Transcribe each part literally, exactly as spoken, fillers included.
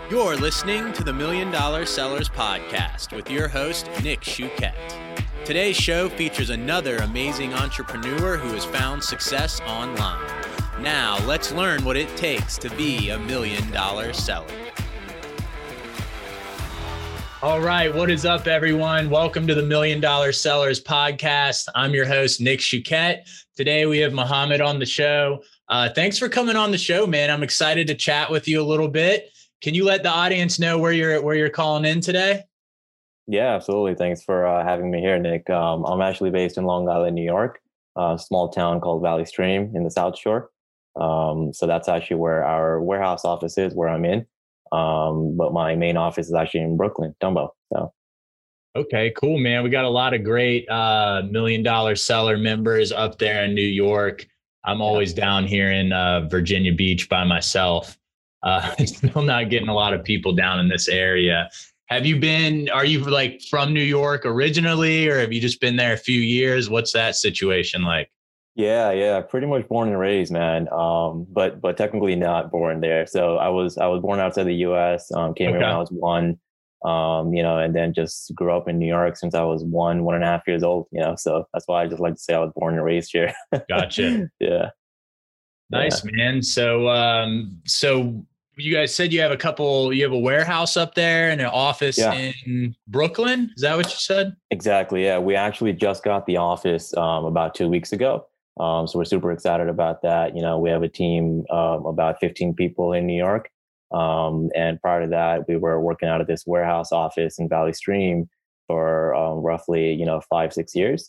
You're listening to the Million Dollar Sellers Podcast with your host, Nick Shuquette. Today's show features another amazing entrepreneur who has found success online. Now, let's learn what it takes to be a million dollar seller. All right, what is up, everyone? Welcome to the Million Dollar Sellers Podcast. I'm your host, Nick Shuquette. Today, we have Muhammad on the show. Uh, thanks for coming on the show, man. I'm excited to chat with you a little bit. Can you let the audience know where you're where you're calling in today? Yeah, absolutely. Thanks for uh, having me here, Nick. Um, I'm actually based in Long Island, New York, a small town called Valley Stream in the South Shore. Um, so that's actually where our warehouse office is, where I'm in. Um, but my main office is actually in Brooklyn, Dumbo. So. Okay, cool, man. We got a lot of great uh, million dollar seller members up there in New York. I'm always yeah. down here in uh, Virginia Beach by myself. Uh, still not getting a lot of people down in this area. Have you been, are you like from New York originally, or have you just been there a few years? What's that situation like? Yeah, yeah, pretty much born and raised, man. Um, but but technically not born there. So I was I was born outside the U S. Um, came okay. here when I was one. Um, you know, and then just grew up in New York since I was one, one and a half years old. You know, so that's why I just like to say I was born and raised here. Gotcha. Yeah. Nice, yeah. man. So, um, so you guys said you have a couple, you have a warehouse up there and an office yeah. in Brooklyn. Is that what you said? Exactly. Yeah. We actually just got the office um, about two weeks ago. Um, so we're super excited about that. You know, we have a team of about fifteen people in New York. Um, and prior to that, we were working out of this warehouse office in Valley Stream for um, roughly, you know, five, six years.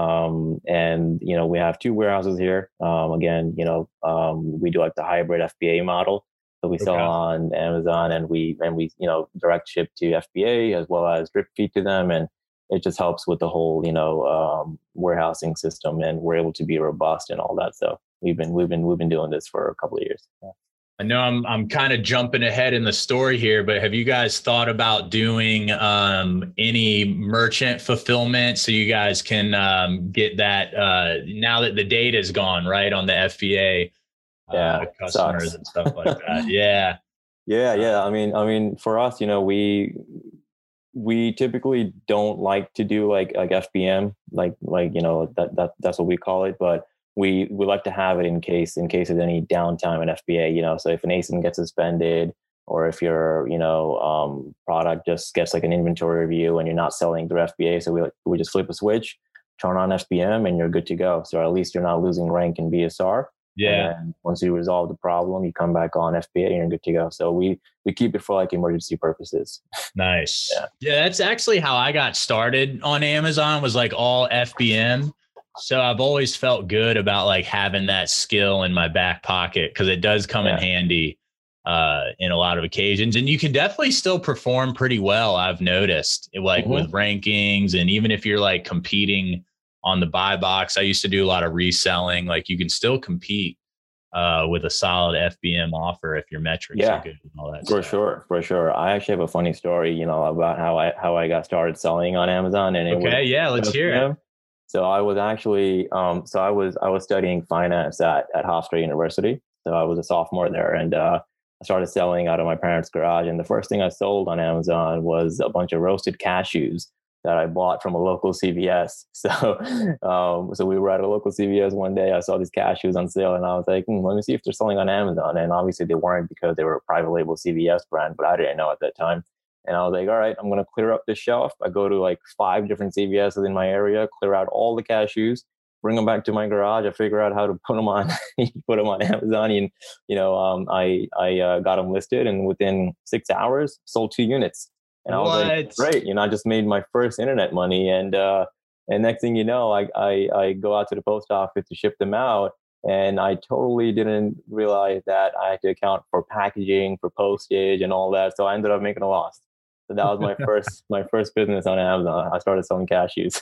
Um, and, you know, we have two warehouses here. Um, again, you know, um, we do like the hybrid F B A model. So we okay. sell on Amazon and we, and we, you know, direct ship to F B A as well as drip feed to them. And it just helps with the whole, you know, um, warehousing system, and we're able to be robust and all that. So we've been, we've been, we've been doing this for a couple of years. Yeah. I know I'm I'm kind of jumping ahead in the story here, but have you guys thought about doing um, any merchant fulfillment so you guys can um, get that uh, now that the data is gone, right, on the F B A uh, yeah, customers sucks. and stuff like that? Yeah. Yeah, yeah. I mean, I mean, for us, you know, we we typically don't like to do like like F B M, like like you know that that that's what we call it, but we we like to have it in case in case of any downtime in F B A. You know, so if an A S I N gets suspended, or if your you know um, product just gets like an inventory review and you're not selling through F B A, so we we just flip a switch, turn on F B M, and you're good to go. So at least you're not losing rank in B S R. Yeah. And once you resolve the problem, you come back on F B A and you're good to go. So we we keep it for like emergency purposes. Nice. Yeah. Yeah, that's actually how I got started on Amazon, was like all F B M. So I've always felt good about like having that skill in my back pocket, because it does come yeah. in handy uh, in a lot of occasions. And you can definitely still perform pretty well, I've noticed, like mm-hmm. with rankings. And even if you're like competing on the buy box, I used to do a lot of reselling. Like you can still compete uh, with a solid F B M offer if your metrics yeah, are good and all that for stuff. sure, for sure. I actually have a funny story, you know, about how I how I got started selling on Amazon. And it okay, was yeah, let's hear it. So I was actually, um, so I was I was studying finance at at Hofstra University. So I was a sophomore there, and uh, I started selling out of my parents' garage. And the first thing I sold on Amazon was a bunch of roasted cashews that I bought from a local C V S. So, um, so we were at a local C V S one day. I saw these cashews on sale, and I was like, hmm, let me see if they're selling on Amazon. And obviously, they weren't, because they were a private label C V S brand, but I didn't know at that time. And I was like, all right, I'm going to clear up this shelf. I go to like five different C V S's in my area, clear out all the cashews, bring them back to my garage. I figure out how to put them on, put them on Amazon. And, you know, um, I, I uh, got them listed, and within six hours sold two units. And I was what? like, great, you know, I just made my first internet money. And, uh, and next thing you know, I, I, I go out to the post office to ship them out. And I totally didn't realize that I had to account for packaging, for postage and all that. So I ended up making a loss. So that was my first my first business on Amazon. I started selling cashews.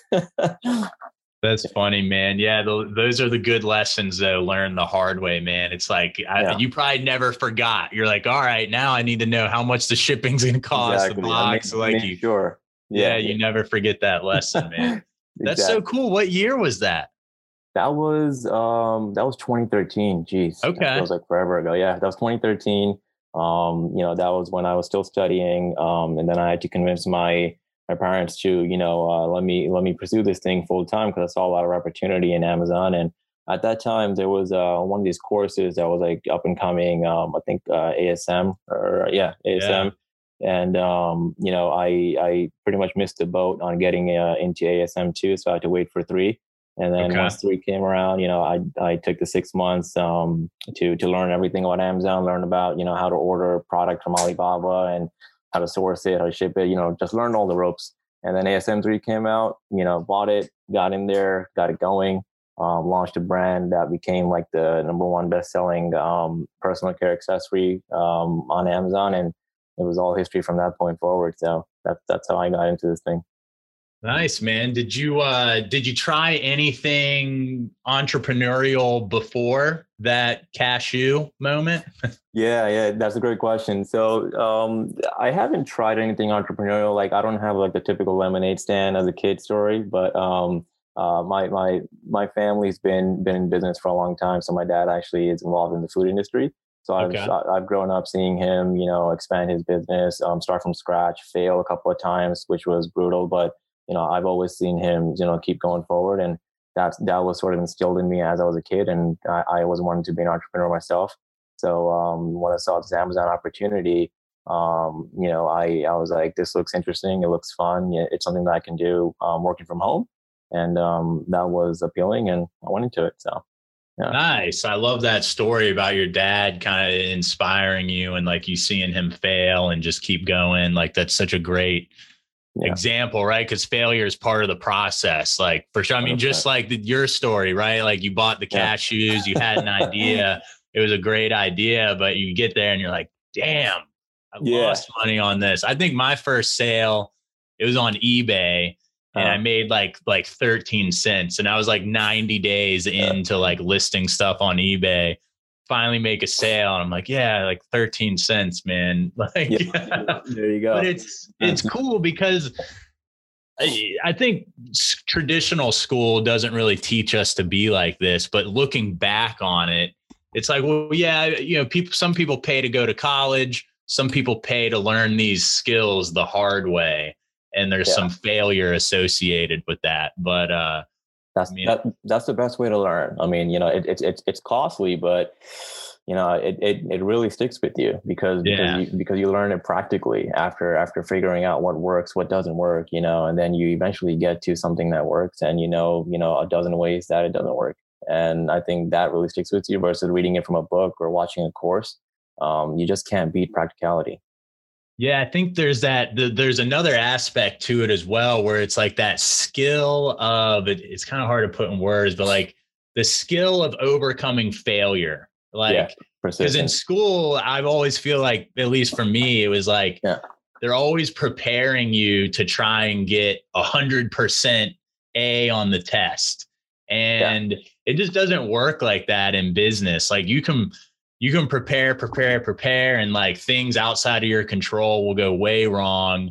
That's funny, man. Yeah, the, those are the good lessons, though. Learn the hard way, man. It's like I, yeah. you probably never forgot. You're like, all right, now I need to know how much the shipping's gonna cost, exactly. the box. I made, like made you, sure. Yeah, yeah, you yeah. never forget that lesson, man. That's exactly. so cool. What year was that? That was um that was twenty thirteen. Jeez. Okay. That feels like forever ago. Yeah, that was twenty thirteen. Um, you know, that was when I was still studying. Um, and then I had to convince my my parents to, you know, uh, let me let me pursue this thing full time because I saw a lot of opportunity in Amazon. And at that time, there was uh, one of these courses that was like up and coming. Um, I think uh, A S M or yeah, Yeah. A S M. And um, you know, I I pretty much missed the boat on getting uh, into A S M two, so I had to wait for three. And then Okay. once three came around, you know, I I took the six months um, to to learn everything about Amazon, learn about you know how to order a product from Alibaba and how to source it, how to ship it, you know, just learn all the ropes. And then A S M three came out, you know, bought it, got in there, got it going, um, launched a brand that became like the number one best-selling um, personal care accessory um, on Amazon, and it was all history from that point forward. So that's that's how I got into this thing. Nice, man. Did you uh did you try anything entrepreneurial before that cashew moment? Yeah, yeah, that's a great question. So um, I haven't tried anything entrepreneurial. Like I don't have like the typical lemonade stand as a kid story, but um, uh, my my my family's been been in business for a long time. So my dad actually is involved in the food industry. So I've Okay. I've grown up seeing him, you know, expand his business, um, start from scratch, fail a couple of times, which was brutal. But you know, I've always seen him, you know, keep going forward, and that's that was sort of instilled in me as I was a kid, and I, I always wanted to be an entrepreneur myself. So um, when I saw this Amazon opportunity, um, you know, I I was like, this looks interesting. It looks fun. Yeah, it's something that I can do um, working from home, and um, that was appealing, and I went into it. So yeah, Nice. I love that story about your dad kind of inspiring you and like you seeing him fail and just keep going. Like that's such a great yeah, example, right? Because failure is part of the process. Like for sure. I mean, one hundred just percent. like the, your story, right? Like you bought the Yeah, cashews, you had an idea, it was a great idea, but you get there and you're like, damn, I yeah, lost money on this. I think my first sale, it was on eBay and I uh, made like like thirteen cents and I was like ninety days yeah, into like listing stuff on eBay. Finally make a sale and I'm like, yeah, like thirteen cents, man. Like yeah. There you but go. it's it's cool because I, I think traditional school doesn't really teach us to be like this, but looking back on it, it's like, well, yeah, you know, people, some people pay to go to college. Some people pay to learn these skills the hard way. And there's Yeah. some failure associated with that. But, uh, I That's mean, that that's the best way to learn. I mean, you know, it, it's it's it's costly, but you know, it, it it really sticks with you because because yeah, you because you learn it practically after after figuring out what works, what doesn't work, you know, and then you eventually get to something that works, and you know, you know, a dozen ways that it doesn't work. And I think that really sticks with you versus reading it from a book or watching a course. Um, you just can't beat practicality. yeah, I think there's that. There's another aspect to it as well, where it's like that skill of it. It's kind of hard to put in words, but like the skill of overcoming failure. Yeah, Like, because in persistence. school, I've always feel like, at least for me, it was like Yeah, they're always preparing you to try and get a hundred percent A on the test. yeah, And it just doesn't work like that in business. Like you can you can prepare, prepare, prepare, and like things outside of your control will go way wrong.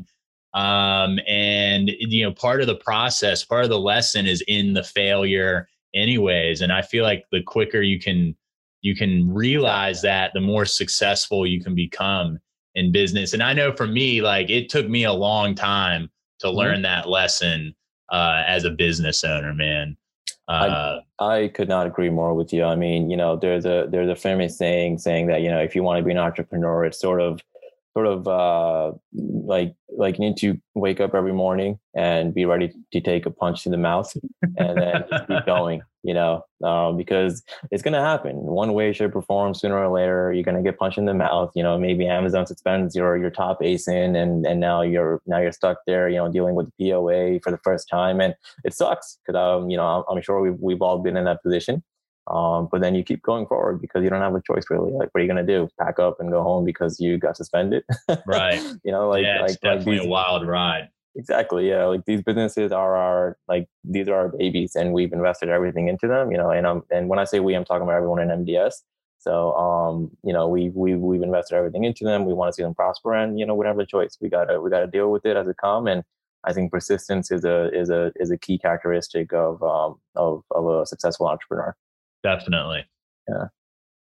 Um, and you know, part of the process, part of the lesson is in the failure anyways. And I feel like the quicker you can you can yeah. realize that, the more successful you can become in business. And I know for me, like it took me a long time to Mhm. learn that lesson uh, as a business owner, man. I Uh, I could not agree more with you. I mean, you know, there's a there's a famous saying saying that, you know, if you want to be an entrepreneur, it's sort of sort of uh like like you need to wake up every morning and be ready to take a punch to the mouth and then just keep going, you know, um, because it's gonna happen one way, shape, or form. Sooner or later, you're gonna get punched in the mouth. You know, maybe Amazon suspends your your top A S I N, and and now you're now you're stuck there, you know, dealing with the P O A for the first time, and it sucks because um, you know, I'm, I'm sure we've we've all been in that position. Um, but then you keep going forward because you don't have a choice really. Like, what are you gonna do? Pack up and go home because you got suspended? right. You know, like Yeah, it's like like definitely a these wild ride. exactly, yeah. Like these businesses are our like these are our babies, and we've invested everything into them. You know, and um and when I say we, I'm talking about everyone in M D S. So um, you know, we we we've invested everything into them. We want to see them prosper, and you know, whatever the choice, we gotta we gotta deal with it as it come. And I think persistence is a is a is a key characteristic of um of of a successful entrepreneur. Definitely. Yeah.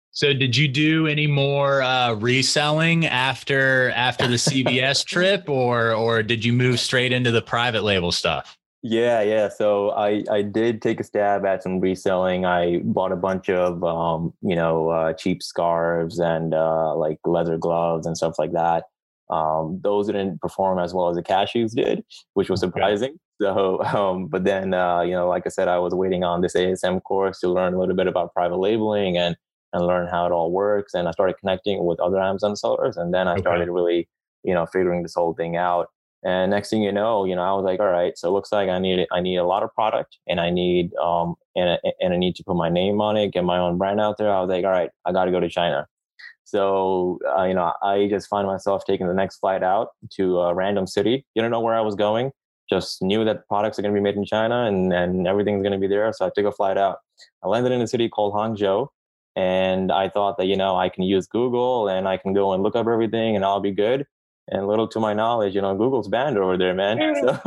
So did you do any more uh, reselling after after the C V S trip, or or did you move straight into the private label stuff? Yeah, yeah. So I I did take a stab at some reselling. I bought a bunch of um, you know, uh, cheap scarves and uh, like leather gloves and stuff like that. Um, those didn't perform as well as the cashews did, which was Okay. surprising. So, um, but then uh, you know, like I said, I was waiting on this A S M course to learn a little bit about private labeling and and learn how it all works. And I started connecting with other Amazon sellers, and then I Okay. started really, you know, figuring this whole thing out. And next thing you know, you know, I was like, all right, so it looks like I need I need a lot of product, and I need um and and I need to put my name on it, get my own brand out there. I was like, all right, I got to go to China. So uh, you know, I just find myself taking the next flight out to a random city. Didn't know where I was going. Just knew that products are going to be made in China, and and everything's going to be there. So I took a flight out. I landed in a city called Hangzhou, and I thought that, you know, I can use Google and I can go and look up everything and I'll be good. And little to my knowledge, you know, Google's banned over there, man. So,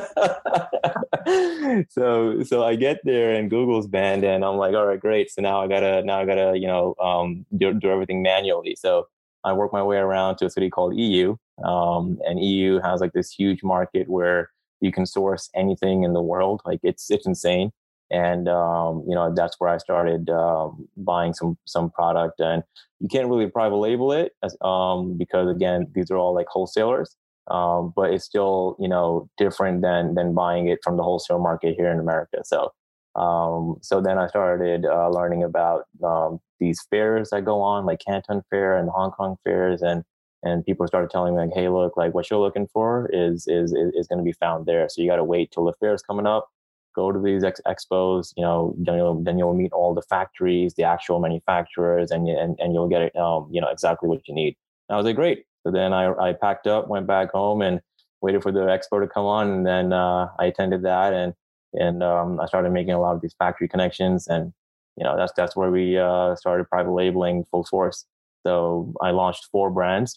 so, so I get there and Google's banned, and I'm like, all right, great. So now I gotta, now I gotta, you know, um, do, do everything manually. So I work my way around to a city called E U, um, and E U has like this huge market where you can source anything in the world. Like it's it's insane. And um, you know, that's where I started um, buying some some product. And you can't really private label it as, um, because again, these are all like wholesalers. Um, but it's still, you know, different than than buying it from the wholesale market here in America. So um, so then I started uh, learning about um, these fairs that go on, like Canton Fair and the Hong Kong fairs, and and people started telling me like, hey, look, like what you're looking for is is is, is going to be found there. So you got to wait till the fair's coming up, go to these ex- expos, you know, then you'll, then you'll meet all the factories, the actual manufacturers, and, and, and you'll get it, um, you know, exactly what you need. And I was like, great. So then I, I packed up, went back home and waited for the expo to come on. And then uh, I attended that, and, and um, I started making a lot of these factory connections. And, you know, that's, that's where we uh, started private labeling full force. So I launched four brands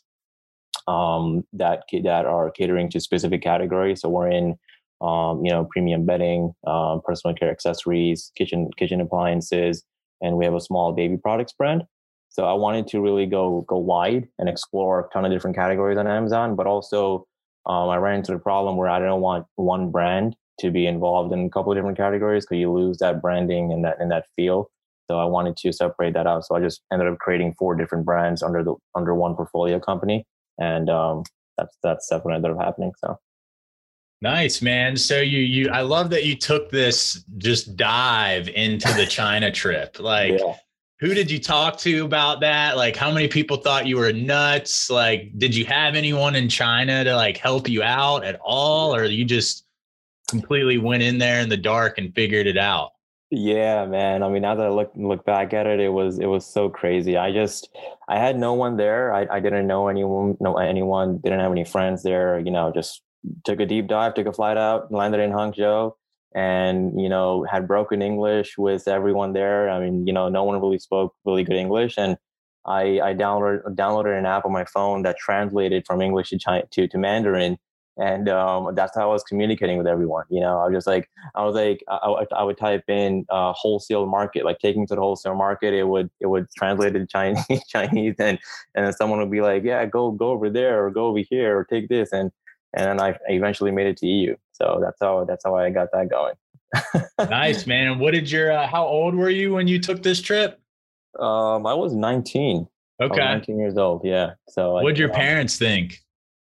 um, that, that are catering to specific categories. So we're in um, you know, premium bedding, um, personal care accessories, kitchen kitchen appliances, and we have a small baby products brand. So I wanted to really go go wide and explore a ton of different categories on Amazon, but also um, I ran into the problem where I didn't want one brand to be involved in a couple of different categories because you lose that branding and that and that feel. So I wanted to separate that out. So I just ended up creating four different brands under the under one portfolio company, and um, that's that's that's what ended up happening. So. Nice, man. So you you I love that you took this just dive into the China trip. Like, Yeah. who did you talk to about that? Like, how many people thought you were nuts? Like, did you have anyone in China to like help you out at all, or you just completely went in there in the dark and figured it out? Yeah, man. I mean, now that I look look back at it, it was it was so crazy. I just I had no one there. I, I didn't know anyone, no anyone, didn't have any friends there. You know, just took a deep dive, took a flight out, landed in Hangzhou, and you know, had broken English with everyone there. I mean, you know, no one really spoke really good English, and I I downloaded downloaded an app on my phone that translated from English to China, to to Mandarin, and um, that's how I was communicating with everyone. You know, I was just like I was like, I, I would type in uh, wholesale market, like taking to the wholesale market. It would it would translate to Chinese, Chinese, and and then someone would be like, yeah, go go over there or go over here or take this, and and then I eventually made it to E U. So that's how that's how I got that going. Nice, man. And what did your uh, how old were you when you took this trip? um, I was nineteen. I was Okay. nineteen years old. Yeah. So like, What'd your parents think?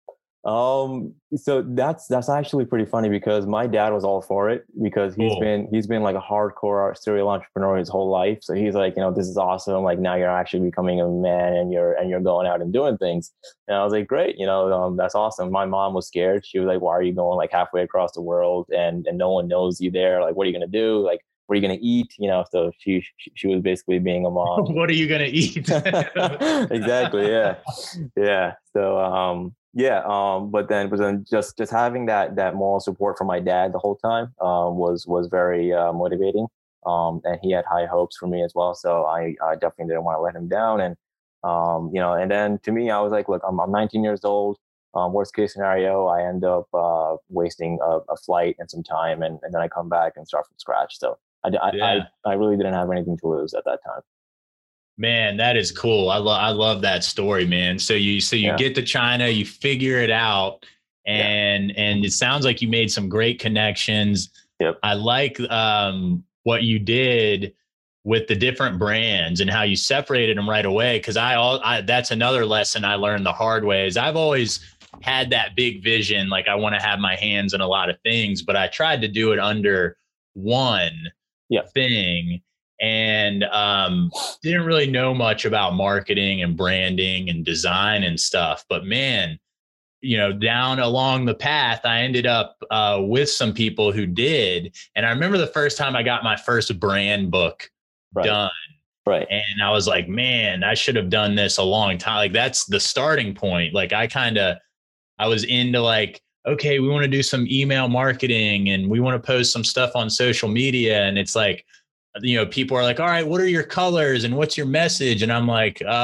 Um, so that's that's actually pretty funny because my dad was all for it because he's Cool. been he's been like a hardcore serial entrepreneur his whole life. So he's like, you know, this is awesome. Like now you're actually becoming a man and you're and you're going out and doing things. And I was like, great, you know, um, that's awesome. My mom was scared. She was like, why are you going like halfway across the world and and no one knows you there? Like, what are you gonna do? Like, what are you gonna eat? You know, so she she, she was basically being a mom. What are you gonna eat? Exactly. Yeah. Yeah. So, um, yeah. Um, but then, but then just, just having that, that moral support from my dad the whole time, um, was, was very, uh, motivating. Um, and he had high hopes for me as well. So I, I definitely didn't want to let him down. And, um, you know, and then to me, I was like, look, I'm, I'm nineteen years old. Um, worst case scenario, I end up, uh, wasting a, a flight and some time, and, and then I come back and start from scratch. So I, I, I, Yeah. I really didn't have anything to lose at that time. Man, that is cool. I love I love that story, man. So you so you Yeah. get to China, you figure it out, Yeah. and and it sounds like you made some great connections. Yep. I like um what you did with the different brands and how you separated them right away. Cause I all I that's another lesson I learned the hard way is I've always had that big vision, like I want to have my hands in a lot of things, but I tried to do it under one Yeah. thing and um, didn't really know much about marketing and branding and design and stuff. But man, you know, down along the path, I ended up uh, with some people who did. And I remember the first time I got my first brand book Right. done. Right. And I was like, man, I should have done this a long time. Like that's the starting point. Like I kind of, I was into like, okay, we want to do some email marketing and we want to post some stuff on social media. And it's like, you know, people are like, all right, what are your colors and what's your message? And I'm like, uh,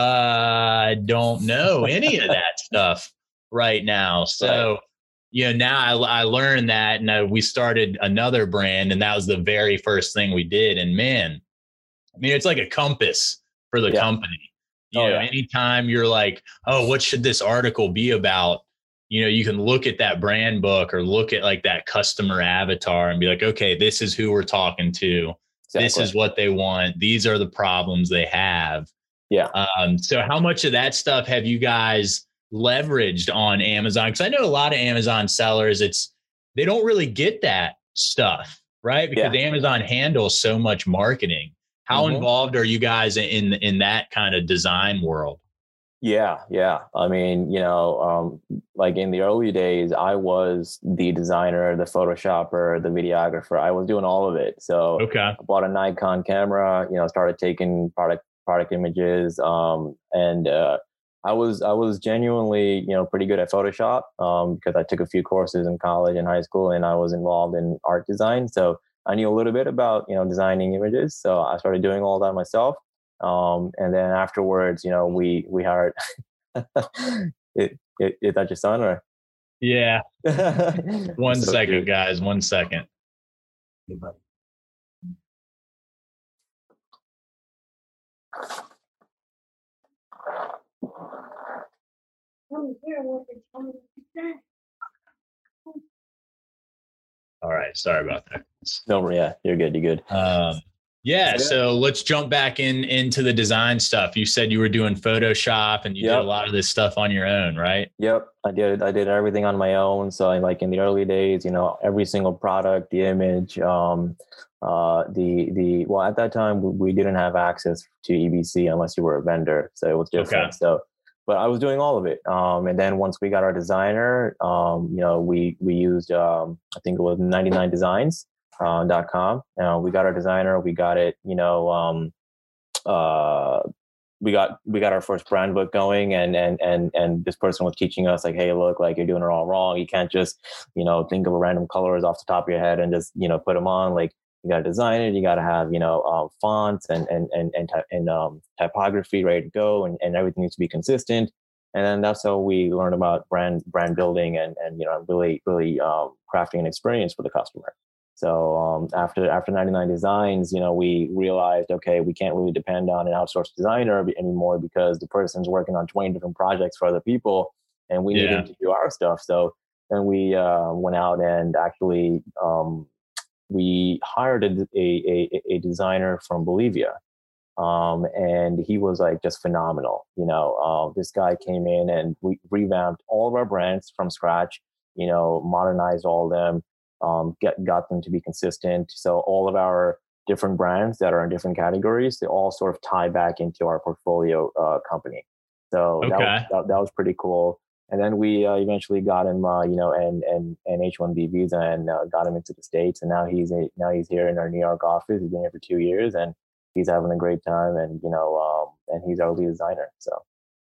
I don't know any of that stuff right now. So, right. you know, now I, I learned that and I, we started another brand and that was the very first thing we did. And man, I mean, it's like a compass for the yeah. company. You oh, know, yeah. anytime you're like, oh, what should this article be about? You know, you can look at that brand book or look at like that customer avatar and be like, okay, this is who we're talking to. Exactly. This is what they want. These are the problems they have. Yeah. Um, so how much of that stuff have you guys leveraged on Amazon? Because I know a lot of Amazon sellers, it's they don't really get that stuff, right? Because yeah. Amazon handles so much marketing. How mm-hmm. involved are you guys in in that kind of design world? Yeah, yeah. I mean, you know, um, like in the early days, I was the designer, the Photoshopper, the videographer. I was doing all of it. So okay. I bought a Nikon camera, you know, started taking product product images, um, and uh, I was I was genuinely, you know, pretty good at Photoshop um, because I took a few courses in college and high school, and I was involved in art design. So I knew a little bit about, you know, designing images. So I started doing all that myself. Um, and then afterwards, you know, we, we hired, it, it, is that your son or? Yeah. One so second, cute. Guys, one second. All right. Sorry about that. No, yeah, you're good. You're good. Um, Yeah, so let's jump back in into the design stuff. You said you were doing Photoshop and you yep. did a lot of this stuff on your own, right? Yep, I did. I did everything on my own. So, I, like in the early days, you know, every single product, the image, um, uh, the the well, at that time we, we didn't have access to E B C unless you were a vendor, so it was different. Okay. So, but I was doing all of it. Um, and then once we got our designer, um, you know, we we used um, I think it was ninety-nine Designs. Uh, dot com. Uh, we got our designer. We got it. You know, um, uh, we got we got our first brand book going, and and and and this person was teaching us like, hey, look, like you're doing it all wrong. You can't just, you know, think of random colors off the top of your head and just, you know, put them on. Like you got to design it. You got to have, you know, um, fonts and and and and, ty- and um, typography ready to go, and, and everything needs to be consistent. And then that's how we learned about brand brand building and and you know really really um, crafting an experience for the customer. So um, after after ninety-nine Designs, you know, we realized, okay, we can't really depend on an outsourced designer anymore because the person's working on twenty different projects for other people, and we yeah. needed to do our stuff. So then we uh, went out and actually um, we hired a, a, a designer from Bolivia, um, and he was like just phenomenal. You know, uh, this guy came in and we revamped all of our brands from scratch. You know, modernized all of them. Um, get, got them to be consistent. So all of our different brands that are in different categories, they all sort of tie back into our portfolio uh, company. So okay. that, was, that, that was pretty cool. And then we uh, eventually got him, uh, you know, and and and H one B visa and uh, got him into the States. And now he's a, now he's here in our New York office. He's been here for two years, and he's having a great time. And you know, um, and he's our lead designer. So,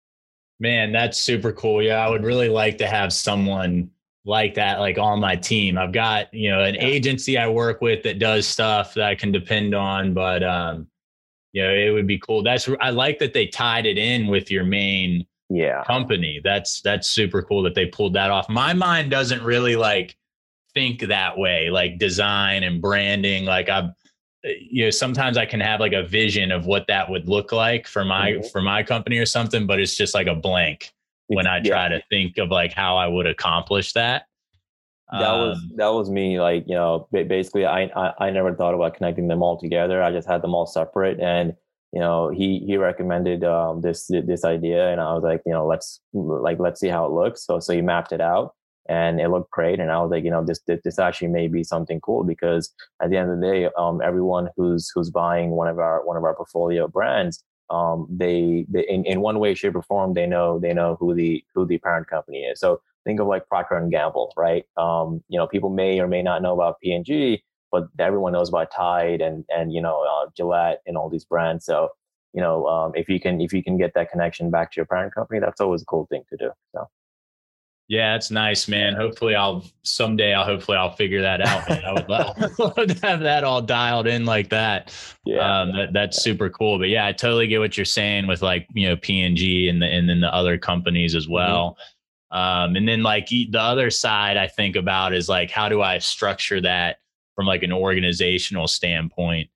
man, that's super cool. Yeah, I would really like to have someone like that, like on my team. I've got, you know, an yeah. agency I work with that does stuff that I can depend on, but, um, you know, it would be cool. That's, I like that they tied it in with your main yeah. company. That's, that's super cool that they pulled that off. My mind doesn't really like think that way, like design and branding. Like I've, you know, sometimes I can have like a vision of what that would look like for my, mm-hmm. for my company or something, but it's just like a blank when I try yeah. to think of like how I would accomplish that. That um, was, that was me. Like, you know, basically I, I, I never thought about connecting them all together. I just had them all separate. And, you know, he, he recommended um, this, this idea. And I was like, you know, let's like, let's see how it looks. So, so he mapped it out. And it looked great. And I was like, you know, this, this actually may be something cool, because at the end of the day, um, everyone who's, who's buying one of our, one of our portfolio brands, um, they, they in, in one way, shape or form, they know, they know who the, who the parent company is. So think of like Procter and Gamble, right? Um, you know, people may or may not know about P and G, but everyone knows about Tide and, and, you know, uh, Gillette and all these brands. So, you know, um, if you can, if you can get that connection back to your parent company, that's always a cool thing to do. So. Yeah, it's nice, man. Hopefully I'll someday I'll hopefully I'll figure that out, man. I would love, love to have that all dialed in like that. Yeah. Um, that, that's yeah. super cool. But yeah, I totally get what you're saying with like, you know, P and G and the, and then the other companies as well. Mm-hmm. Um, and then like the other side I think about is like, how do I structure that from like an organizational standpoint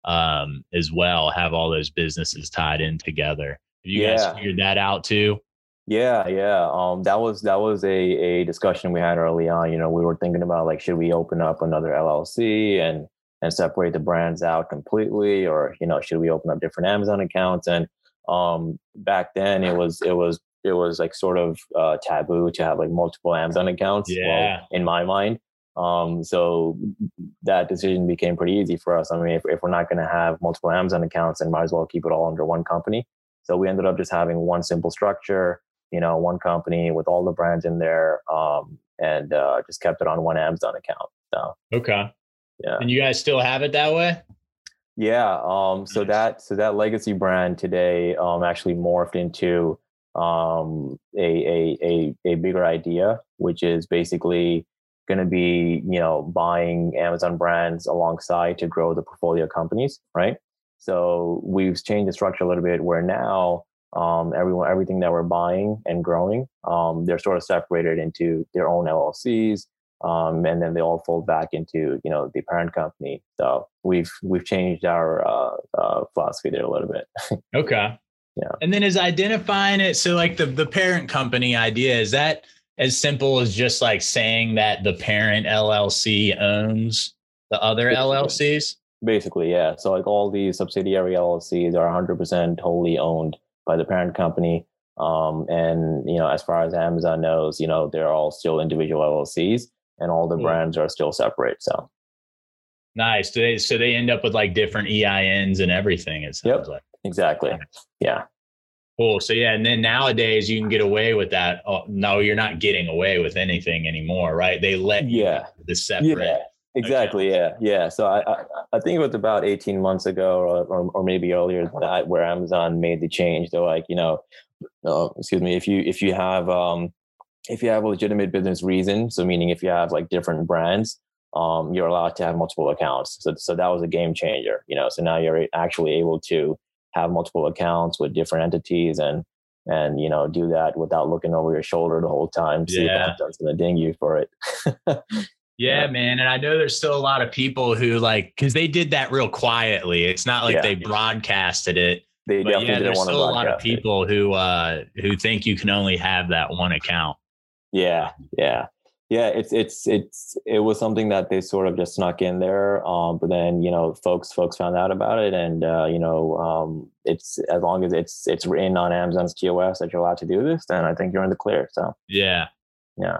um, as well, have all those businesses tied in together. Have you yeah. guys figured that out too? Yeah, yeah. Um, that was that was a a discussion we had early on. You know, we were thinking about like, should we open up another L L C and and separate the brands out completely, or you know, should we open up different Amazon accounts? And um, back then, it was it was it was like sort of uh, taboo to have like multiple Amazon accounts. Yeah. Well, in my mind. Um, so that decision became pretty easy for us. I mean, if, if we're not going to have multiple Amazon accounts, then might as well keep it all under one company. So we ended up just having one simple structure. You know, one company with all the brands in there, um, and uh, just kept it on one Amazon account. So okay, yeah. And you guys still have it that way? Yeah. Um, so nice. that so that legacy brand today um, actually morphed into um, a, a a a bigger idea, which is basically going to be, you know, buying Amazon brands alongside to grow the portfolio companies, right? So we've changed the structure a little bit, where now. Um, everyone, everything that we're buying and growing, um, they're sort of separated into their own L L Cs, um, and then they all fold back into, you know, the parent company. So we've we've changed our uh, uh, philosophy there a little bit. Okay. Yeah. And then is identifying it. So like the the parent company idea, is that as simple as just like saying that the parent L L C owns the other Basically. L L Cs? Basically, yeah. So like all these subsidiary L L Cs are one hundred percent wholly owned by the parent company. Um, and, you know, as far as Amazon knows, you know, they're all still individual L L Cs and all the brands are still separate. So nice. Do they, so they end up with like different E I Ns and everything. It sounds yep, like. Exactly. Yeah. Cool. So yeah. And then nowadays you can get away with that. Oh, no, you're not getting away with anything anymore, right? They let you yeah. the separate. Yeah. Exactly. Okay. Yeah. Yeah. So I, I, I think it was about eighteen months ago or, or, or maybe earlier than that, where Amazon made the change. They're like, you know, uh, excuse me, if you, if you have, um, if you have a legitimate business reason, so meaning if you have like different brands, um, you're allowed to have multiple accounts. So, so that was a game changer, you know, so now you're actually able to have multiple accounts with different entities and, and, you know, do that without looking over your shoulder the whole time. See yeah. if someone's going to ding you for it. Yeah, yeah, man. And I know there's still a lot of people who like, cause they did that real quietly. It's not like yeah. they broadcasted it. They but definitely yeah, didn't there's want to still a lot of broadcast it. people who, uh, who think you can only have that one account. Yeah. Yeah. Yeah. It's, it's, it's, it was something that they sort of just snuck in there. Um, but then, you know, folks, folks found out about it and, uh, you know, um, it's, as long as it's, it's written on Amazon's T O S that you're allowed to do this, then I think you're in the clear. So, yeah. Yeah.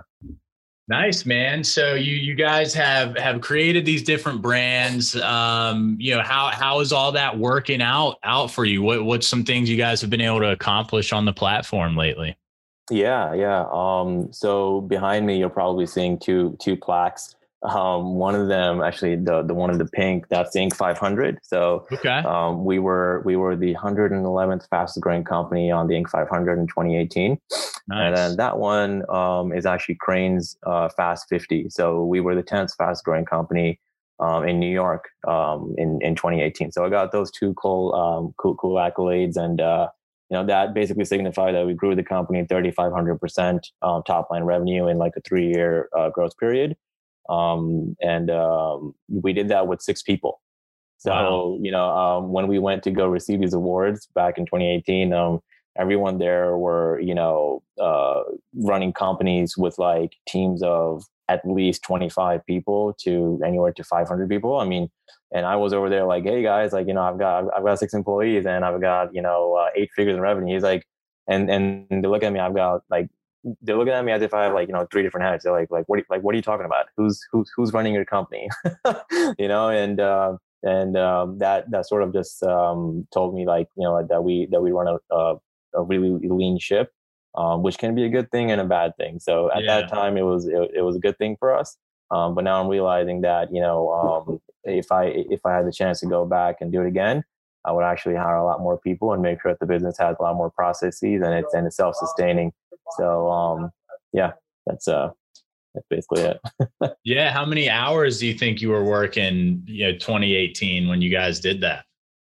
Nice, man. So you you guys have have created these different brands. Um, you know, how how is all that working out out for you? What what's some things you guys have been able to accomplish on the platform lately? Yeah, yeah. Um, so behind me, you're probably seeing two two plaques. Um, one of them, actually, the the one in the pink, that's the Inc five hundred. So okay. um, we were we were the one hundred eleventh fastest growing company on the Inc five hundred in twenty eighteen. Nice. And then that one um, is actually Crain's uh, Fast fifty. So we were the tenth fastest growing company um, in New York um, in in twenty eighteen. So I got those two cool um, cool cool accolades, and uh, you know that basically signified that we grew the company thirty-five hundred percent uh, top line revenue in like a three year uh, growth period. Um, and um, we did that with six people. So, Wow. you know, um, when we went to go receive these awards back in twenty eighteen, um, everyone there were, you know, uh, running companies with like teams of at least twenty-five people to anywhere to five hundred people. I mean, and I was over there like, hey guys, like, you know, I've got, I've got six employees and I've got, you know, uh, eight figures in revenue. He's like, and, and they look at me, I've got like, they're looking at me as if I have like, you know, three different hats. They're like, like, what, are you, like, what are you talking about? Who's, who's, who's running your company? you know, and, uh, and um, that that sort of just um, told me like, you know, that we that we run a, a, a really lean ship, um, which can be a good thing and a bad thing. So at that Yeah. time, it was it, it was a good thing for us. Um, but now I'm realizing that, you know, um, if I if I had the chance to go back and do it again, I would actually hire a lot more people and make sure that the business has a lot more processes and it's and it's self sustaining. So um, yeah, that's uh that's basically it. Yeah. How many hours do you think you were working, you know, twenty eighteen when you guys did that?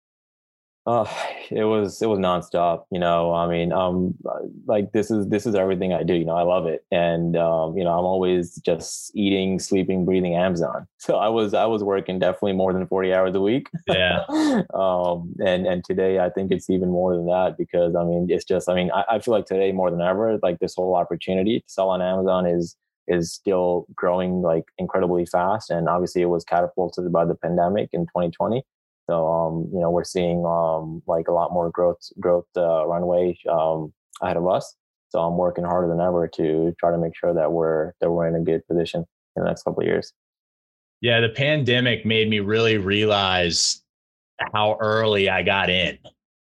Oh, it was it was nonstop. You know, I mean, um, like this is this is everything I do. You know, I love it, and um, you know, I'm always just eating, sleeping, breathing Amazon. So I was I was working definitely more than forty hours a week. Yeah. um, and and today I think it's even more than that because I mean, it's just I mean, I, I feel like today more than ever, like this whole opportunity to sell on Amazon is is still growing like incredibly fast, and obviously it was catapulted by the pandemic in twenty twenty. So, um, you know, we're seeing um, like a lot more growth growth uh, runway um, ahead of us. So I'm working harder than ever to try to make sure that we're that we're in a good position in the next couple of years. Yeah. The pandemic made me really realize how early I got in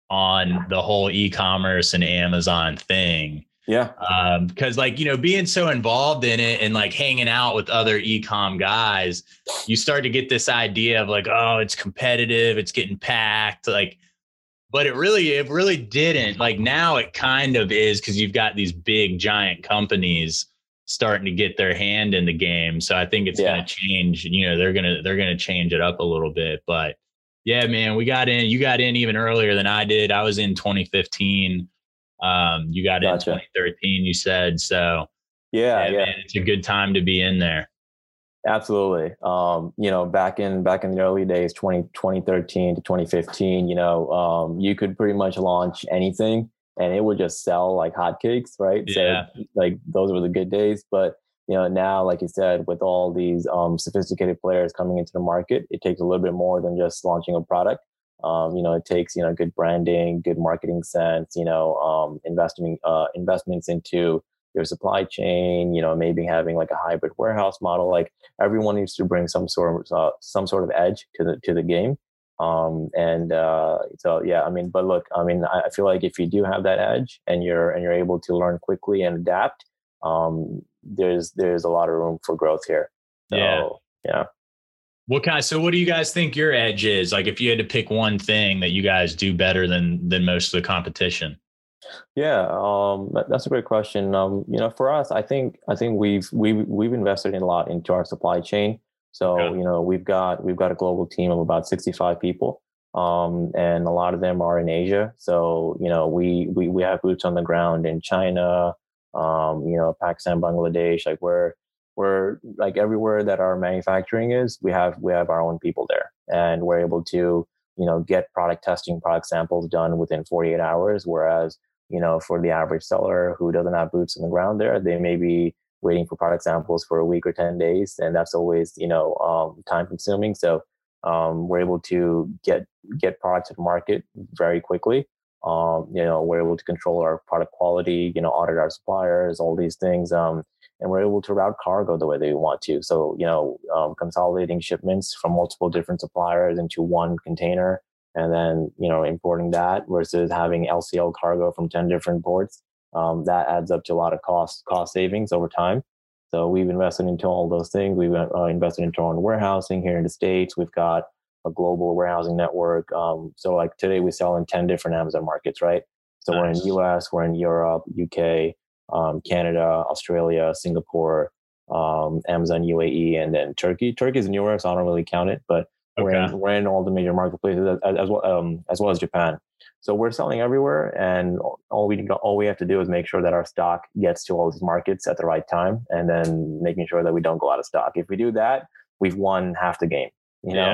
on the whole e-commerce and Amazon thing. Yeah, Um, because like, you know, being so involved in it and like hanging out with other e-com guys, you start to get this idea of like, oh, it's competitive, it's getting packed, like, but it really, it really didn't. Like now it kind of is because you've got these big giant companies starting to get their hand in the game. So I think it's yeah, gonna change, you know, they're gonna they're gonna change it up a little bit. But yeah, man, we got in, you got in even earlier than I did. I was in twenty fifteen. Um, you got in gotcha. twenty thirteen, you said. So Yeah, yeah, yeah. man, it's a good time to be in there. Absolutely. Um, you know, back in back in the early days, twenty twenty thirteen to twenty fifteen, you know, um, you could pretty much launch anything and it would just sell like hotcakes, right? So Yeah. like those were the good days. But you know, now, like you said, with all these um, sophisticated players coming into the market, it takes a little bit more than just launching a product. Um, you know, it takes, you know, good branding, good marketing sense, you know, um, investing uh, investments into your supply chain, you know, maybe having like a hybrid warehouse model. Like everyone needs to bring some sort of uh, some sort of edge to the to the game. Um, and uh, so yeah, I mean, but look, I mean, I, I feel like if you do have that edge and you're and you're able to learn quickly and adapt, um, there's there's a lot of room for growth here. Yeah. So yeah. What kind so what do you guys think your edge is? Like if you had to pick one thing that you guys do better than than most of the competition? Yeah, um, that- that's a great question. Um, you know, for us, I think I think we've we've we've invested in a lot into our supply chain. Okay. So you know, we've got we've got a global team of about sixty-five people, um, and a lot of them are in Asia. So you know, we we we have boots on the ground in China, um, you know, Pakistan, Bangladesh. Like we're we're like everywhere that our manufacturing is, we have we have our own people there, and we're able to you know get product testing, product samples done within forty-eight hours, whereas you know, for the average seller who doesn't have boots on the ground there, they may be waiting for product samples for a week or ten days. And that's always, you know, um, time consuming. So um, we're able to get, get products to the market very quickly. Um, you know, we're able to control our product quality, you know, audit our suppliers, all these things. Um, and we're able to route cargo the way they want to. So, you know, um, consolidating shipments from multiple different suppliers into one container and then you know importing that versus having L C L cargo from ten different ports. Um, that adds up to a lot of cost cost savings over time. So we've invested into all those things. We've uh, invested into our own warehousing here in the States. We've got a global warehousing network. Um, so like today we sell in ten different Amazon markets, right? So we're in Nice. U S, we're in Europe, U K, um, Canada, Australia, Singapore, um, Amazon U A E, and then Turkey. Turkey is newer, so I don't really count it, but we're Okay. in we're in all the major marketplaces as, as well um, as well as Japan. So we're selling everywhere, and all we all we have to do is make sure that our stock gets to all these markets at the right time, and then making sure that we don't go out of stock. If we do that, we've won half the game. You know. Yeah.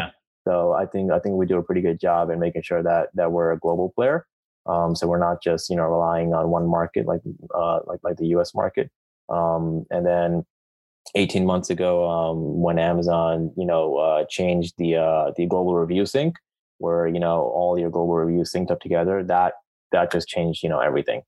So I think I think we do a pretty good job in making sure that that we're a global player. Um, so we're not just you know relying on one market like uh, like like the U S market. Um, and then eighteen months ago, um, when Amazon you know uh, changed the uh, the global review sync, where you know all your global reviews synced up together, that that just changed you know everything.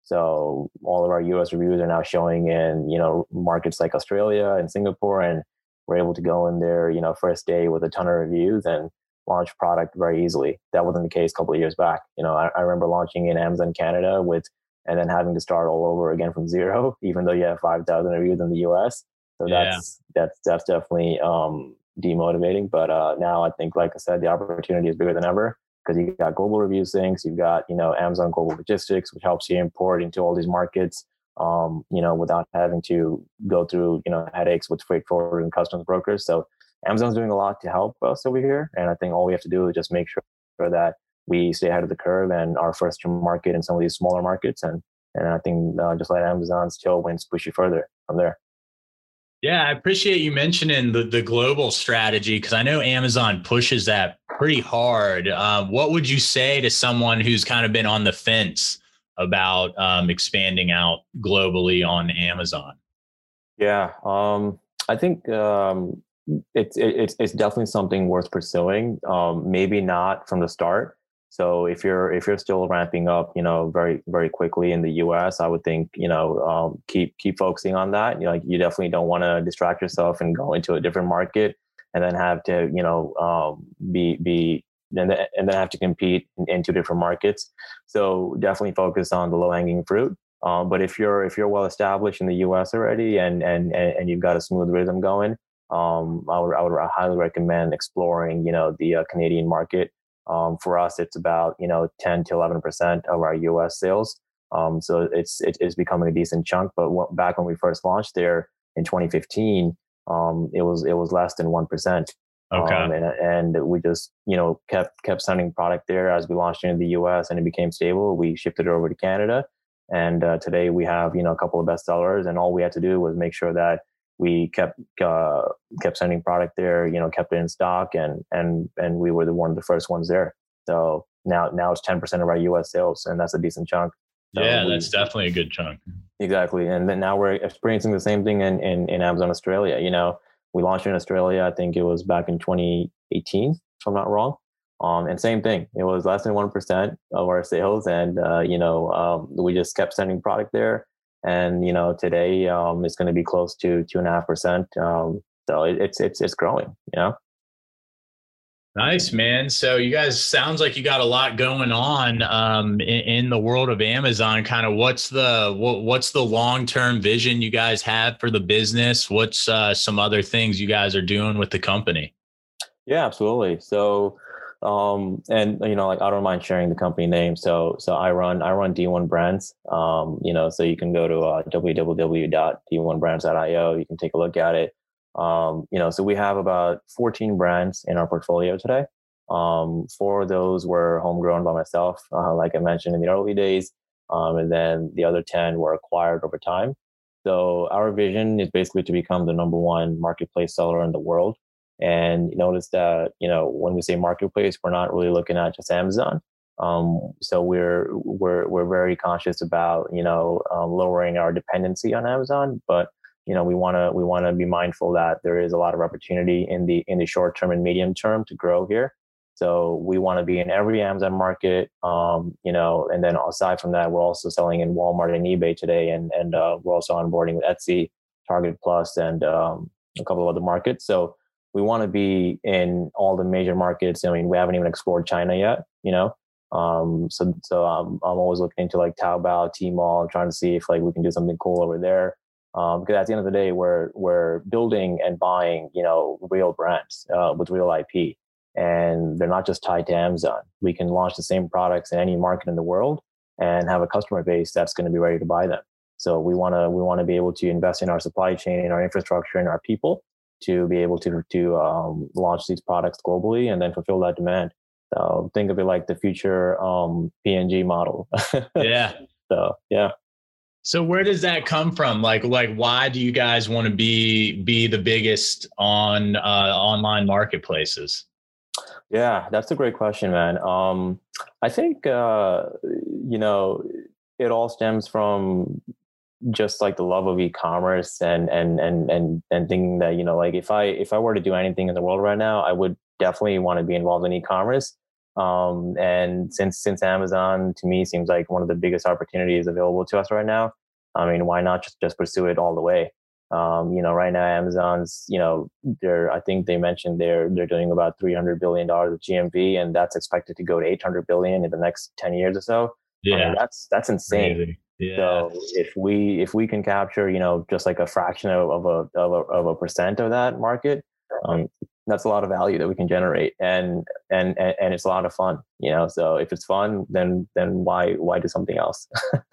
So all of our U S reviews are now showing in you know markets like Australia and Singapore, and we're able to go in there you know first day with a ton of reviews and launch product very easily. That wasn't the case a couple of years back. You know, I, I remember launching in Amazon Canada with, and then having to start all over again from zero, even though you have five thousand reviews in the U S. So Yeah. that's that's that's definitely um, demotivating. But uh, now I think, like I said, the opportunity is bigger than ever because you got global review syncs, you've got you know Amazon Global Logistics, which helps you import into all these markets, um, you know, without having to go through you know headaches with freight forwarders and customs brokers. So Amazon's doing a lot to help us over here, and I think all we have to do is just make sure that we stay ahead of the curve and are first to market in some of these smaller markets, and and I think uh, just let Amazon's tailwinds push you further from there. Yeah, I appreciate you mentioning the, the global strategy because I know Amazon pushes that pretty hard. Um, what would you say to someone who's kind of been on the fence about um, expanding out globally on Amazon? Yeah, um, I think um, it's it's it's definitely something worth pursuing. Um, maybe not from the start. So if you're if you're still ramping up, you know, very very quickly in the U S, I would think you know um, keep keep focusing on that. You know, like you definitely don't want to distract yourself and go into a different market and then have to you know um, be be and then, and then have to compete in, in two different markets. So definitely focus on the low hanging fruit. Um, but if you're if you're well established in the U S already and and and you've got a smooth rhythm going, um, I would I would highly recommend exploring you know the uh, Canadian market. Um, for us, it's about you know ten to eleven percent of our U S sales. Um, so it's it, it's becoming a decent chunk. But w- back when we first launched there in twenty fifteen, um, it was it was less than one percent. Okay. Um, and and we just you know kept kept sending product there as we launched into the U S and it became stable. We shipped it over to Canada, and uh, today we have you know a couple of bestsellers, and all we had to do was make sure that we kept uh, kept sending product there, you know, kept it in stock, and and and we were the one of the first ones there. So now now it's ten percent of our U S sales, and that's a decent chunk. So yeah, we, that's definitely a good chunk. Exactly, and then now we're experiencing the same thing in, in in Amazon Australia. You know, we launched in Australia. I think it was back in twenty eighteen, if I'm not wrong. Um, and same thing, it was less than one percent of our sales, and uh, you know, um, we just kept sending product there. And you know, today um, it's going to be close to two and a half percent. Um, so it, it's it's it's growing. You know. Nice, man. So you guys sounds like you got a lot going on um, in, in the world of Amazon. Kind of what's the what, what's the long term vision you guys have for the business? What's uh, some other things you guys are doing with the company? Yeah, absolutely. So, um, and you know, like I don't mind sharing the company name. So, so I run I run D one Brands. Um, you know, so you can go to uh, w w w dot d one brands dot i o. You can take a look at it. Um, you know, so we have about fourteen brands in our portfolio today. Um, four of those were homegrown by myself, uh, like I mentioned in the early days, um, and then the other ten were acquired over time. So our vision is basically to become the number one marketplace seller in the world. And notice that, you know, when we say marketplace, we're not really looking at just Amazon. Um, so we're we're we're very conscious about, you know, um, lowering our dependency on Amazon, but you know, we want to we want to be mindful that there is a lot of opportunity in the in the short term and medium term to grow here. So we want to be in every Amazon market, um, you know, and then aside from that, we're also selling in Walmart and eBay today, and and uh, we're also onboarding with Etsy, Target Plus, and um, a couple of other markets. So we want to be in all the major markets. I mean, we haven't even explored China yet, you know. Um, so so I'm I'm always looking into like Taobao, Tmall, trying to see if like we can do something cool over there. Um, because at the end of the day, we're we're building and buying, you know, real brands uh, with real I P, and they're not just tied to Amazon. We can launch the same products in any market in the world and have a customer base that's going to be ready to buy them. So we want to we want to be able to invest in our supply chain, in our infrastructure, in our people to be able to to um, launch these products globally and then fulfill that demand. So think of it like the future um, P and G model. Yeah. So yeah. So where does that come from? Like, like why do you guys want to be be the biggest on uh, online marketplaces? Yeah, that's a great question, man. Um, I think uh, you know it all stems from just like the love of e-commerce and and and and and thinking that, you know, like if I if I were to do anything in the world right now, I would definitely want to be involved in e-commerce. Um, and since since Amazon to me seems like one of the biggest opportunities available to us right now, I mean, why not just just pursue it all the way? Um, you know, right now Amazon's, you know, they're I think they mentioned they're they're doing about three hundred billion dollars of G M V, and that's expected to go to eight hundred billion in the next ten years or so. I mean, Yeah, that's that's insane. crazy. Yeah. So if we if we can capture, you know, just like a fraction of, of a of a of a percent of that market, um, that's a lot of value that we can generate, and, and and and it's a lot of fun, you know. So if it's fun, then then why why do something else?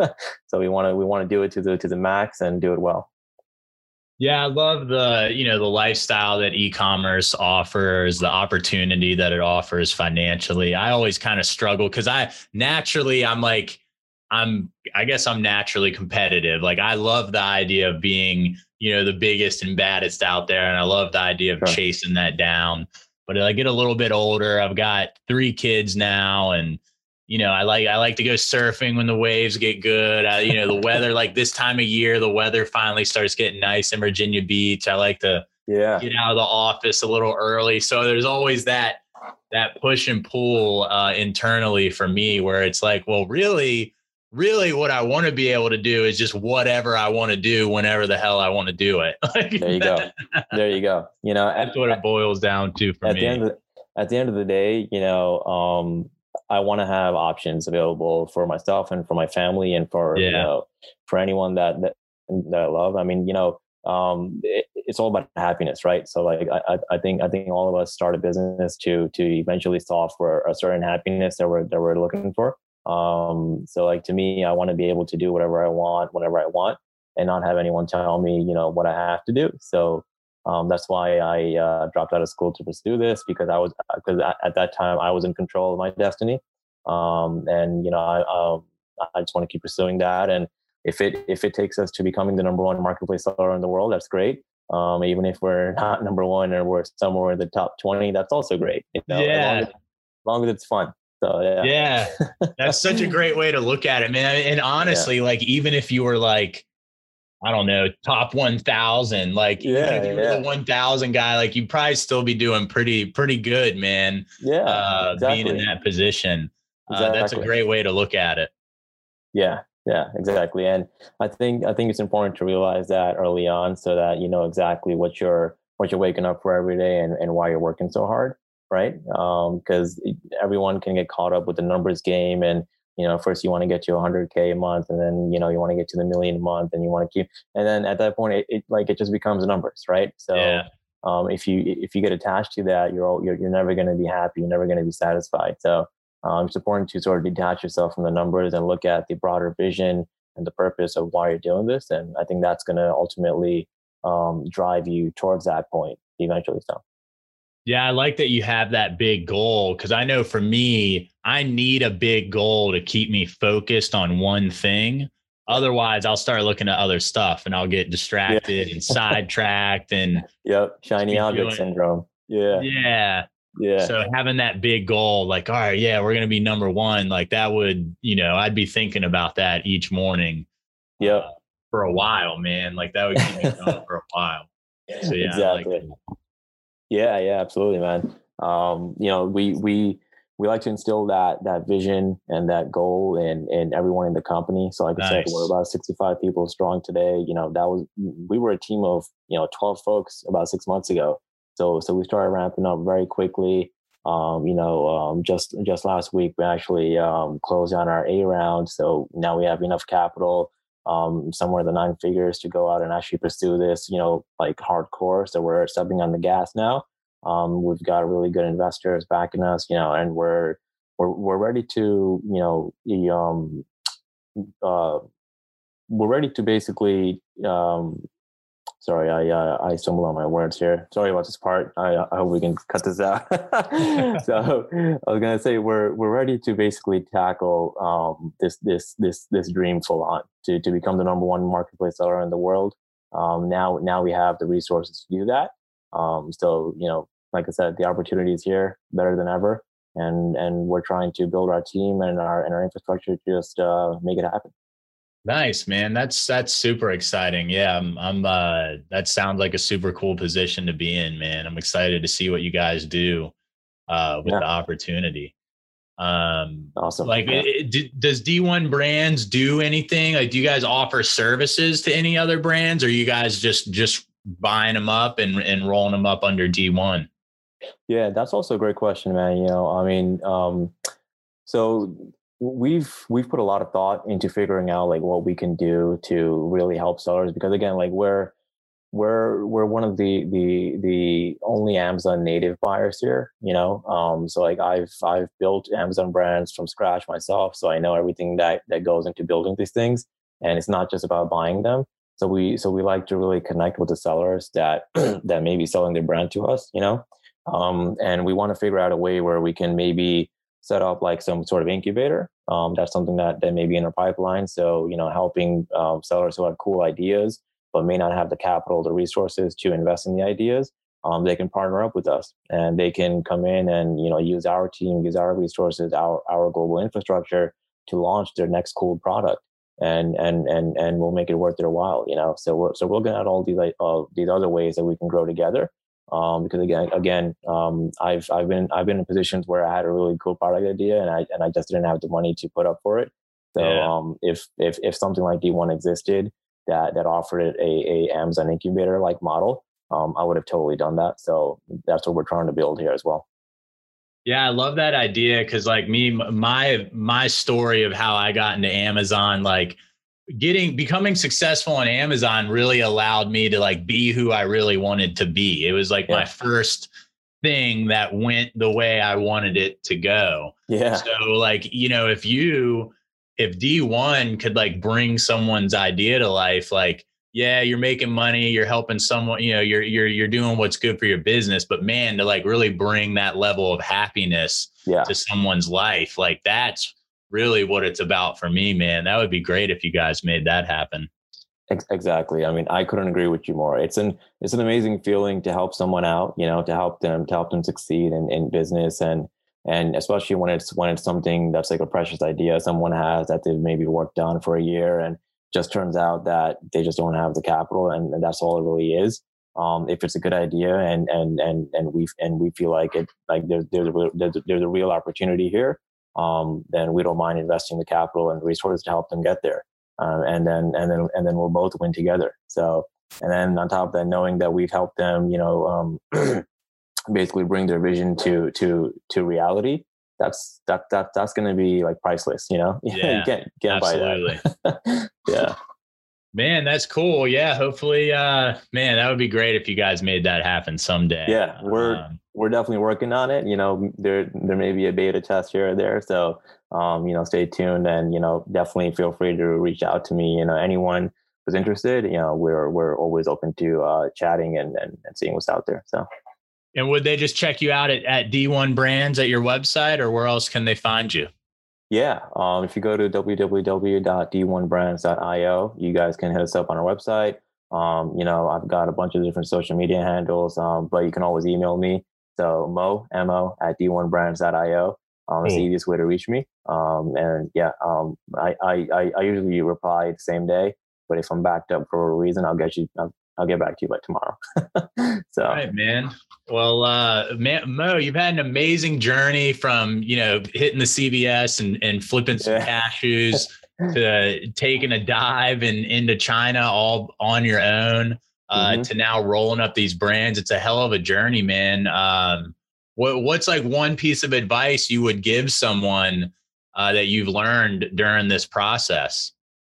So we want to we want to do it to the to the max and do it well. Yeah, I love the, you know, the lifestyle that e-commerce offers, the opportunity that it offers financially. I always kind of struggle because I naturally I'm like I'm I guess I'm naturally competitive. Like I love the idea of being, you know, the biggest and baddest out there, and I love the idea of Sure. chasing that down. But as I get a little bit older, I've got three kids now, and you know, I like I like to go surfing when the waves get good. I, you know, the weather, like this time of year, the weather finally starts getting nice in Virginia Beach. I like to Yeah. get out of the office a little early. So there's always that that push and pull uh, internally for me, where it's like, well, really, really, what I want to be able to do is just whatever I want to do whenever the hell I want to do it. Like There you go. that, There you go. You know, that's at, what it at, boils down to for at the me. end of the, at the end of the day, you know, um, I want to have options available for myself and for my family and for, you Yeah, know, for anyone that that, that I love. I mean, you know, um, it, it's all about happiness, right? So like, I, I think I think all of us start a business to to eventually solve for a certain happiness that we're that we're looking for. Um, so like to me, I want to be able to do whatever I want, whenever I want, and not have anyone tell me, you know, what I have to do. So um, that's why I uh, dropped out of school to pursue this, because I was because at that time I was in control of my destiny, um, and you know I um, I just want to keep pursuing that. And if it if it takes us to becoming the number one marketplace seller in the world, that's great. Um, even if we're not number one or we're somewhere in the top twenty, that's also great. You know, as long as, yeah. as long as it's fun. So Yeah. That's such a yeah, great way to look at it, man. And yeah, honestly, like even if you were like, I don't know, top one thousand, like even if yeah, you were the yeah, one thousand guy, like you'd probably still be doing pretty, pretty good, man. yeah. Uh, being in Exactly, that position. Uh, that's a exactly. great way to look at it. Yeah, yeah, exactly. And I think I think it's important to realize that early on, so that you know exactly what you're what you're waking up for every day, and, and why you're working so hard, right? Because um, everyone can get caught up with the numbers game, and you know, first you want to get to one hundred k a month, and then you know you want to get to the million a month, and you want to keep, and then at that point, it, it like it just becomes numbers, right? So Yeah. um, if you if you get attached to that, you're all, you're, you're never going to be happy. You're never going to be satisfied. So um, it's important to sort of detach yourself from the numbers and look at the broader vision and the purpose of why you're doing this. And I think that's going to ultimately um, drive you towards that point eventually. So, Yeah, I like that you have that big goal because I know for me, I need a big goal to keep me focused on one thing. yeah. Otherwise, I'll start looking at other stuff and I'll get Yeah. distracted and sidetracked and Yep. just Shiny be object doing, syndrome. Yeah. yeah. Yeah. So having that big goal, like, all right, yeah, we're going to be number one, like that would, you know, I'd be thinking about that each morning uh, Yep. for a while, man. Like that would keep me going for a while. So yeah, I like Exactly. it. Yeah, yeah, absolutely, man. Um, you know, we we we like to instill that that vision and that goal in in everyone in the company. So, like I said, we're Nice. about sixty-five people strong today. You know, that was we were a team of you know twelve folks about six months ago. So so we started ramping up very quickly. Um, you know, um, just just last week we actually um, closed on our A round. So now we have enough capital, um, somewhere in the nine figures, to go out and actually pursue this. You know, like hardcore. So we're stepping on the gas now. Um, we've got really good investors backing us, you know, and we're we're we're ready to, you know, um, uh, we're ready to basically. Um, sorry, I uh, I stumble on my words here. Sorry about this part. I, I hope we can cut this out. So I was gonna say we're we're ready to basically tackle um, this this this this dream full on, to to become the number one marketplace seller in the world. Um, now now we have the resources to do that. Um, so you know like I said, the opportunity is here, better than ever, and and we're trying to build our team and our and our infrastructure to just uh, make it happen. Nice, man. That's that's super exciting. Yeah, I'm I'm uh that sounds like a super cool position to be in, man. I'm excited to see what you guys do uh with Yeah, the opportunity. Um awesome. like Yeah. it, it, do- does D one Brands do anything? Like do you guys offer services to any other brands, or you guys just just buying them up and and rolling them up under D one? Yeah, that's also a great question, man. You know, I mean, um, so we've we've put a lot of thought into figuring out like what we can do to really help sellers because again, like we're we're we're one of the the the only Amazon native buyers here, you know. Um, so like I've I've built Amazon brands from scratch myself, so I know everything that that goes into building these things, and it's not just about buying them. So we so we like to really connect with the sellers that that may be selling their brand to us, you know. Um, and we want to figure out a way where we can maybe set up like some sort of incubator. Um, that's something that that may be in our pipeline. So you know, helping um, sellers who have cool ideas but may not have the capital, the resources to invest in the ideas, um, they can partner up with us and they can come in and you know use our team, use our resources, our our global infrastructure to launch their next cool product, and and and and we'll make it worth their while. You know, so we're so we're looking at all these like uh, these other ways that we can grow together. Um, because again, again, um, I've I've been I've been in positions where I had a really cool product idea and I and I just didn't have the money to put up for it. So Yeah. um, if if if something like D one existed that that offered a, a Amazon incubator like model, um, I would have totally done that. So that's what we're trying to build here as well. Yeah, I love that idea because, like me, my my story of how I got into Amazon, like getting becoming successful on Amazon, really allowed me to like be who I really wanted to be. It was like my Yeah, first thing that went the way I wanted it to go. yeah, So, like you know, if you if D one could like bring someone's idea to life, like yeah, you're making money, you're helping someone, you know, you're you're you're doing what's good for your business, but man, to like really bring that level of happiness yeah. to someone's life, like that's really what it's about for me, man. That would be great if you guys made that happen. Ex- exactly. I mean, I couldn't agree with you more. It's an it's an amazing feeling to help someone out, you know, to help them to help them succeed in, in business and and especially when it's when it's something that's like a precious idea someone has that they've maybe worked on for a year and just turns out that they just don't have the capital and, and that's all it really is. Um, if it's a good idea and and and and we and we feel like it like there's there's a real, there's, a, there's a real opportunity here, um, then we don't mind investing the capital and resources to help them get there. Uh, and then and then and then we'll both win together. So and then on top of that, knowing that we've helped them, you know, um, basically bring their vision to to to reality. That's that that that's going to be like priceless. You know, you Yeah, can't can't buy absolutely. that. Yeah. Man, that's cool. Yeah, hopefully, uh, man, that would be great if you guys made that happen someday. Yeah, we're Um, we're definitely working on it. You know, there there may be a beta test here or there, so um, you know, stay tuned and you know, definitely feel free to reach out to me. You know, anyone who's interested, you know, we're we're always open to uh, chatting and, and and seeing what's out there. So and would they just check you out at, at D one Brands at your website, or where else can they find you? yeah, um, if you go to w w w dot d one brands dot i o, you guys can hit us up on our website. Um, you know, I've got a bunch of different social media handles, um, but you can always email me. So mo, M-O at d one brands dot i o. Um, it's the easiest way to reach me. Um, and yeah, um, I, I, I, I usually reply the same day, but if I'm backed up for a reason, I'll get you, I'll, I'll get back to you by tomorrow. So, All right, man. Well, uh, man, Mo, you've had an amazing journey from, you know, hitting the C V S and, and flipping some yeah. cashews to taking a dive and into China all on your own, uh, Mm-hmm. to now rolling up these brands. It's a hell of a journey, man. Um, what, what's like one piece of advice you would give someone uh, that you've learned during this process?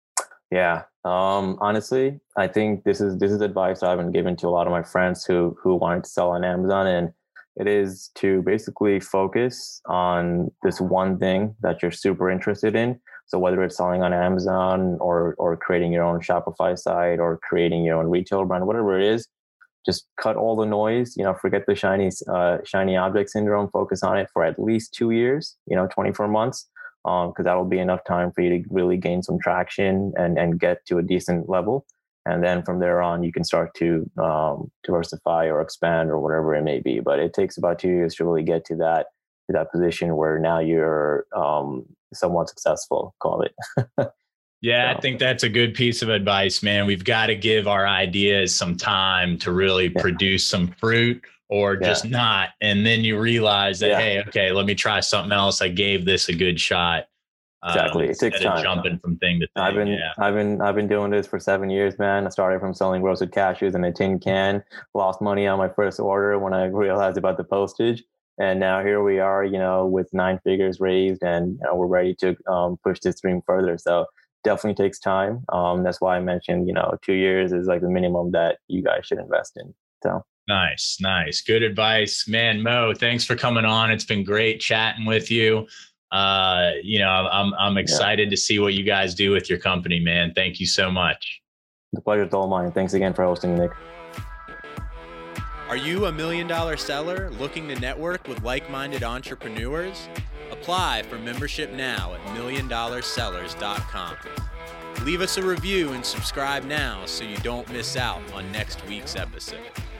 Yeah. Um, honestly, I think this is this is advice I've been given to a lot of my friends who who wanted to sell on Amazon, and it is to basically focus on this one thing that you're super interested in. So whether it's selling on Amazon or or creating your own Shopify site or creating your own retail brand, whatever it is, just cut all the noise. You know, forget the shiny uh, shiny object syndrome. Focus on it for at least two years. You know, twenty-four months. Um, because that'll be enough time for you to really gain some traction and, and get to a decent level. And then from there on, you can start to um, diversify or expand or whatever it may be. But it takes about two years to really get to that to that position where now you're um, somewhat successful, call it. Yeah, so. I think that's a good piece of advice, man. We've got to give our ideas some time to really yeah. produce some fruit or yeah. just not. And then you realize that, yeah. hey, okay, let me try something else. I gave this a good shot. Exactly. Um, it takes time. Jumping from thing to thing. I've been, yeah. I've been, I've been doing this for seven years, man. I started from selling roasted cashews in a tin can, lost money on my first order when I realized about the postage. And now here we are, you know, with nine figures raised, and you know, we're ready to um, push this dream further. So definitely takes time. Um, that's why I mentioned, you know, two years is like the minimum that you guys should invest in. So nice, nice, good advice, man. Mo, thanks for coming on. It's been great chatting with you. Uh, you know, I'm I'm excited yeah. to see what you guys do with your company, man. Thank you so much. The pleasure's all mine. Thanks again for hosting, Nick. Are you a million dollar seller looking to network with like-minded entrepreneurs? Apply for membership now at million dollar sellers dot com. Leave us a review and subscribe now so you don't miss out on next week's episode.